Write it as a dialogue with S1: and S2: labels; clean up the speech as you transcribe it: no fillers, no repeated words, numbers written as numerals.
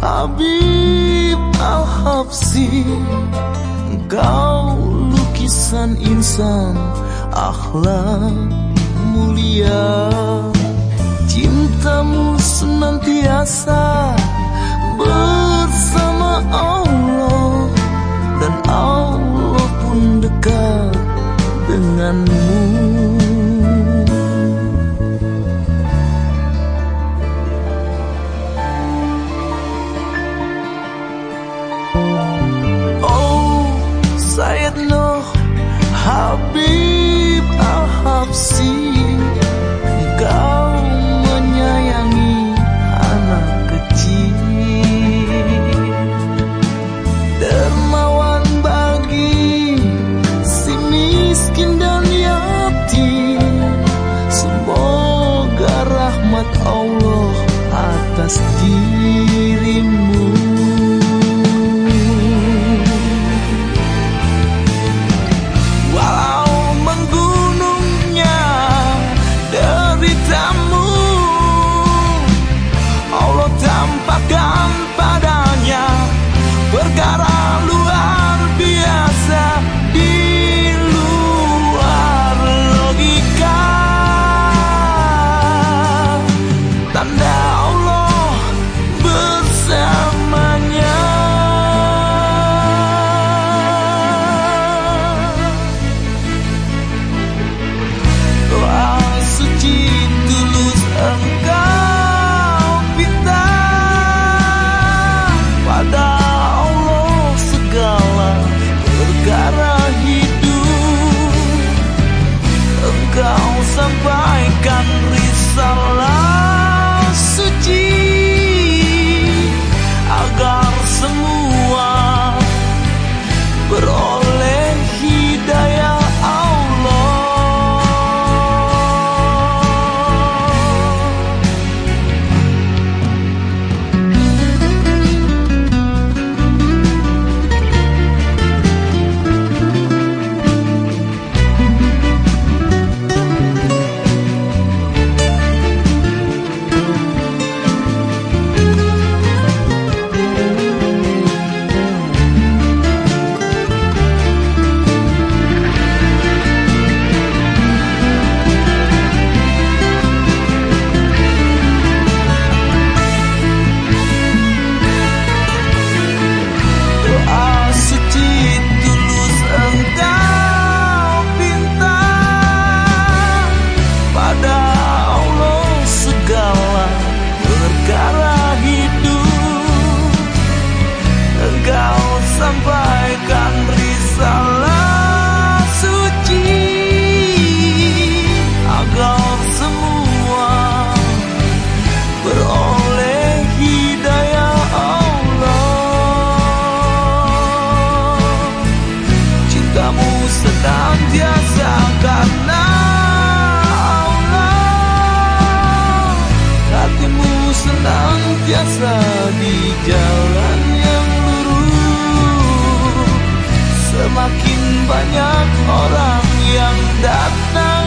S1: Habib Al-Habsyi, engkau lukisan insan akhlak mulia. Cintamu senantiasa bersama Allah, dan Allah pun dekat denganmu. Sayyid Nuh Habib Al-Habsyi, engkau menyayangi anak kecil, dermawan bagi si miskin dan yatim. Semoga rahmat Allah atas dirimu. Tampakkan padanya perkara luar biasa di luar logika. Tanda Allah bersamanya. Doa suci tulus engkau pada Allah segala perkara hidup. Engkau sampaikan risalah suci agar semua beroleh hidayah Allah. Sampaikan risalah suci agar semua beroleh hidayah Allah. Cintamu senantiasa karena Allah, hatimu senantiasa di jalan yang semakin banyak orang yang datang